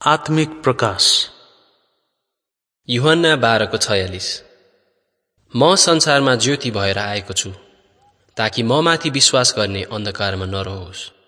आत्मिक प्रकाश यूहन्ना 12:46। म संसारमा ज्योति भएर आएको छु ताकि म माथि विश्वास गर्ने अन्धकारमा नरहोस्।